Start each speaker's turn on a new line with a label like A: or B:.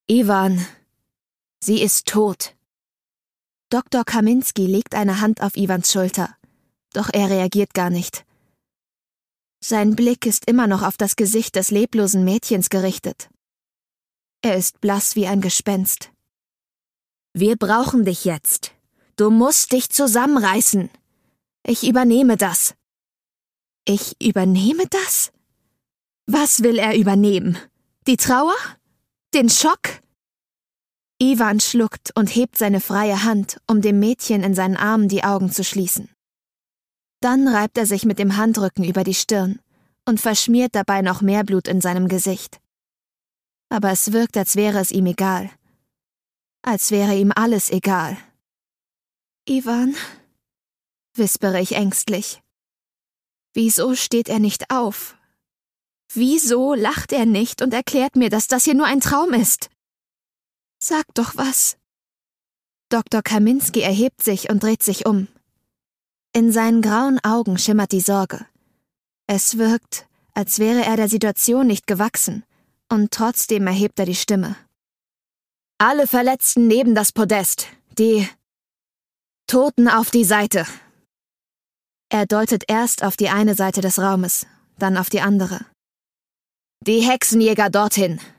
A: Iwan, sie ist tot. Dr. Kaminski legt eine Hand auf Iwans Schulter, doch er reagiert gar nicht. Sein Blick ist immer noch auf das Gesicht des leblosen Mädchens gerichtet. Er ist blass wie ein Gespenst. Wir brauchen dich jetzt. Du musst dich zusammenreißen. Ich übernehme das. Ich übernehme das? Was will er übernehmen? Die Trauer? Den Schock? Iwan schluckt und hebt seine freie Hand, um dem Mädchen in seinen Armen die Augen zu schließen. Dann reibt er sich mit dem Handrücken über die Stirn und verschmiert dabei noch mehr Blut in seinem Gesicht. Aber es wirkt, als wäre es ihm egal. Als wäre ihm alles egal. Iwan, wispere ich ängstlich. Wieso steht er nicht auf? Wieso lacht er nicht und erklärt mir, dass das hier nur ein Traum ist? Sag doch was. Dr. Kaminski erhebt sich und dreht sich um. In seinen grauen Augen schimmert die Sorge. Es wirkt, als wäre er der Situation nicht gewachsen, und trotzdem erhebt er die Stimme. Alle Verletzten neben das Podest, die Toten auf die Seite. Er deutet erst auf die eine Seite des Raumes, dann auf die andere. Die Hexenjäger dorthin.